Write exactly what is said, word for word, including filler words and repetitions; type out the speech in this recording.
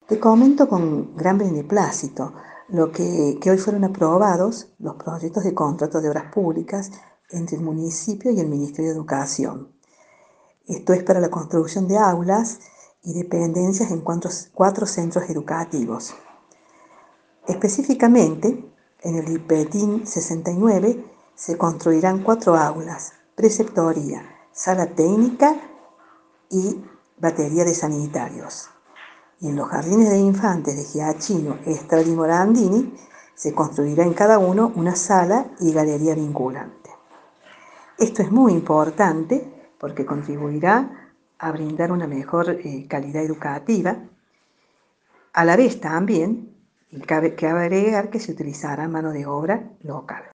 Te comento con gran beneplácito lo que, que hoy fueron aprobados los proyectos de contrato de obras públicas entre el municipio y el Ministerio de Educación. Esto es para la construcción de aulas y dependencias en cuatro, cuatro centros educativos. Específicamente, en el IPETIN sesenta y nueve se construirán cuatro aulas, preceptoría, sala técnica y batería de sanitarios. Y en los jardines de infantes de Giachino, Estrada y Morandini se construirá en cada uno una sala y galería vinculante. Esto es muy importante porque contribuirá a brindar una mejor eh, calidad educativa. A la vez también, cabe, cabe agregar que se utilizará mano de obra local.